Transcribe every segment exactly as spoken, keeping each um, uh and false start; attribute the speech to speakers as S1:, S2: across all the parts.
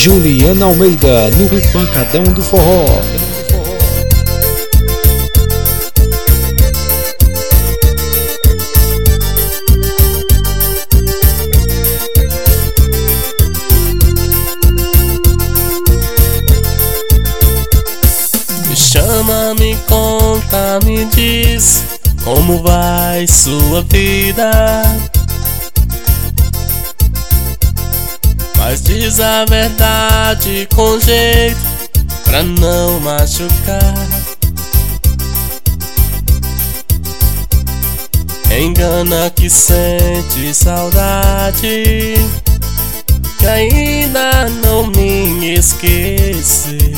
S1: Juliana Almeida no Pancadão do Forró.
S2: Me chama, me conta, me diz como vai sua vida. Mas diz a verdade com jeito pra não machucar. Engana que sente saudade, que ainda não me esqueceu,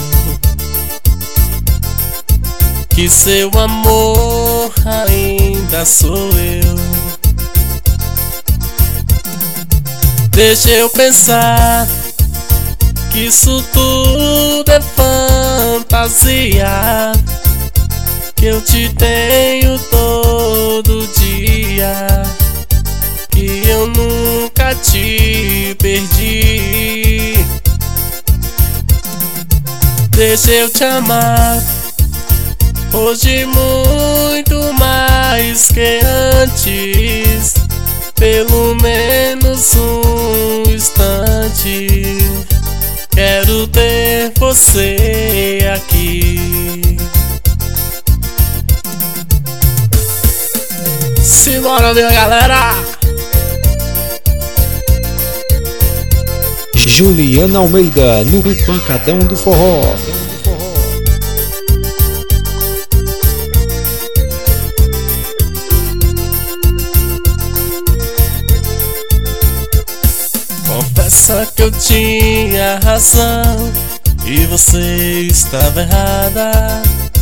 S2: que seu amor ainda sou eu. Deixa eu pensar que isso tudo é fantasia, que eu te tenho todo dia, que eu nunca te perdi. Deixa eu te amar hoje muito mais que antes, pelo menos um instante. Quero ter você aqui. Simbora, minha galera!
S1: Juliana Almeida no Pancadão do Forró.
S2: Confessa que eu tinha razão e você estava errada.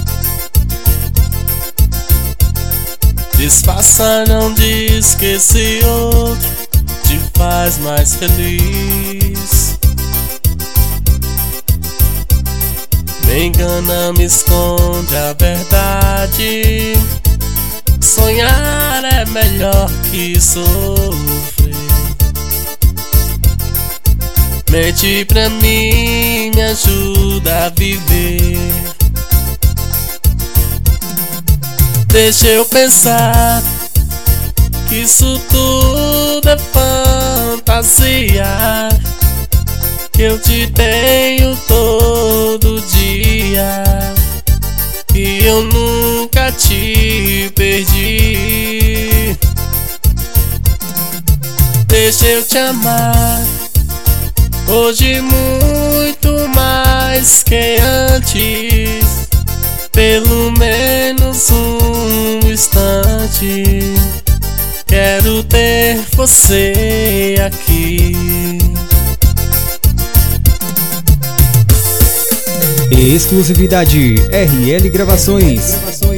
S2: Disfarça, não diz que esse outro te faz mais feliz. Me engana, me esconde a verdade. Sonhar é melhor que sofrer. Mente pra mim, me ajuda a viver. Deixa eu pensar que isso tudo é fantasia, que eu te tenho todo dia, que eu nunca te perdi. Deixa eu te amar hoje muito mais que antes, pelo menos um instante. Quero ter você aqui.
S1: Exclusividade R L Gravações.